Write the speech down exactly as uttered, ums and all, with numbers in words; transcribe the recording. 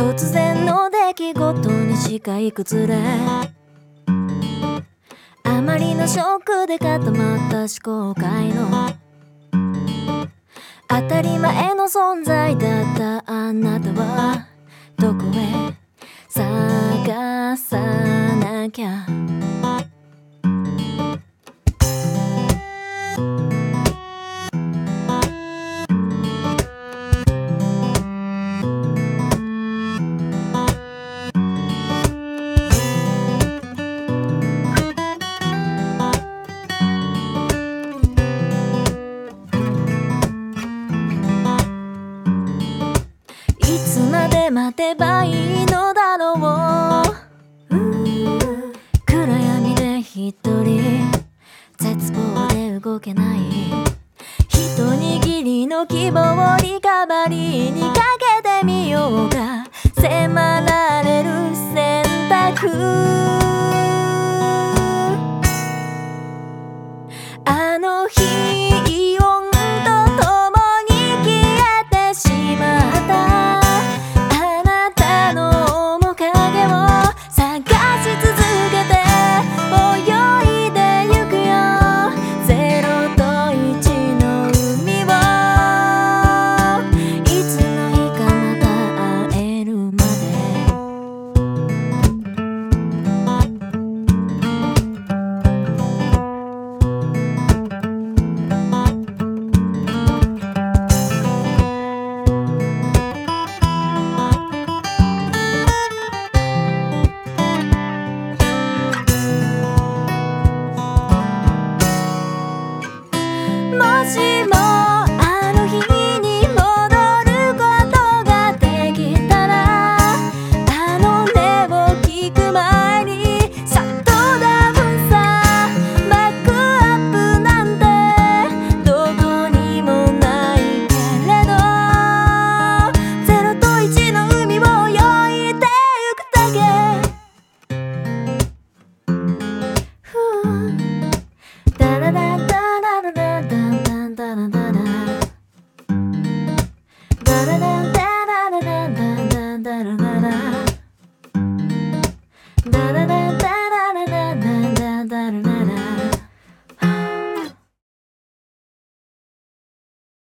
突然の出来事に視界崩れ、あまりのショックで固まった思考回路、当たり前の存在だったあなたはどこへ探さなきゃ。いつまで待てばいいのだろう。暗闇で一人絶望で動けない、一握りの希望をリカバリーにかけてみようか。迫られる選択